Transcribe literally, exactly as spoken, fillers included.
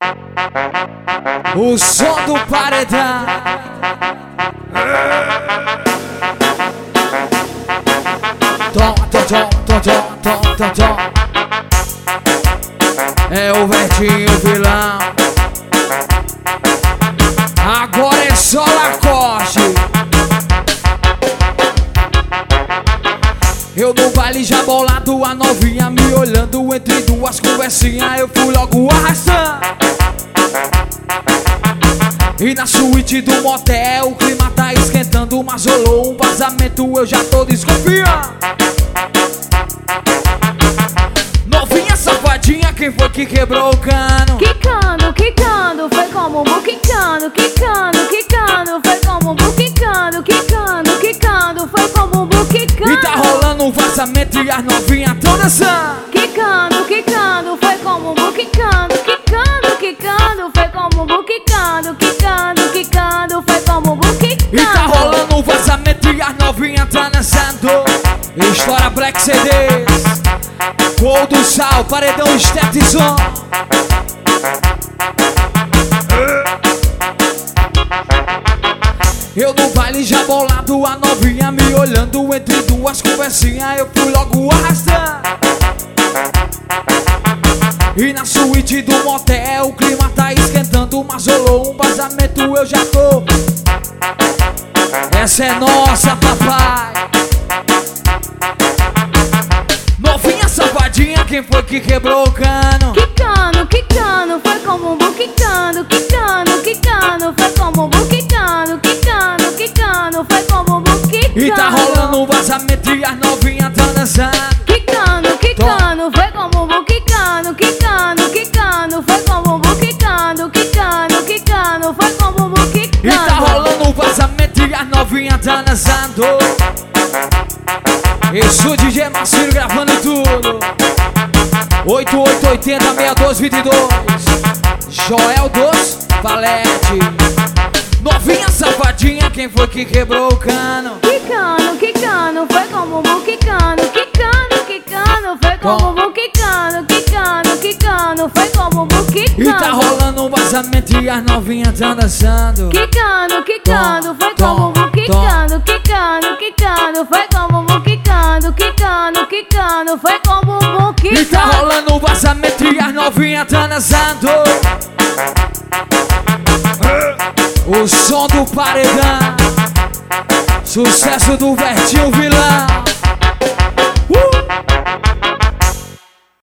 O som do paredão. Tom, tom, tom, tom, tom, tom, tom, tom. É o Vertinho vilão. Agora é só Lacoste. Eu no baile já bolado, a novinha me olhando. Entre duas conversinhas eu fui logo arrastando. E na suíte do motel o clima tá esquentando, mas rolou um vazamento, eu já tô desconfiando. Novinha safadinha, quem foi que quebrou o cano? Quicando, quicando, foi como um quicando, quicando, quicando, foi como um quicando, quicando, quicando, foi como um quicando. E tá rolando um vazamento e as novinhas tão dançando. Quicando, quicando, foi como um quicando, quicando, quicando, foi como um quicando, quicando, quicando, foi como um quicando. E tá rolando um vazamento e as novinhas tá dançando. Estoura Black C Ds, Gol do Sal, Paredão Estetizon. Eu no baile já bolado, a novinha me olhando. Entre duas conversinhas eu fui logo arrastando. E na suíte do motel o clima tá esquentando, mas rolou um vazamento, eu já tô. Essa é nossa, papai. Novinha safadinha, quem foi que quebrou o cano? Quicando, quicando, foi como um quicando, quicando, quicando, foi como um quicando, quicando, quicando, foi como um quicando. E tá rolando um vazamento e as novinhas tá dançando. Quicando, quicando, foi como um quicando, quicando, quicando, foi como um quicando, quicando, quicando, foi como um quicando. E tá rolando um vazamento e as novinhas tá dançando. Esse o D J Marcílio gravando tudo. Oito oito oito zero, seis dois dois dois. Joel dos Valete. Novinha safadinha, quem foi que quebrou o cano? Quicando, quicando, foi como um quicando, quicando, quicando, foi como um quicando, quicando, quicando, foi como um quicando. E tá rolando um vazamento e as novinhas tá dançando. Quicando, quicando, foi como um quicando, quicando, quicando, foi como um quicando, quicando, quicando, foi como um quicando. E tá rolando um vazamento e as novinhas tá dançando. O som do paredão, sucesso do Vertinho vilão.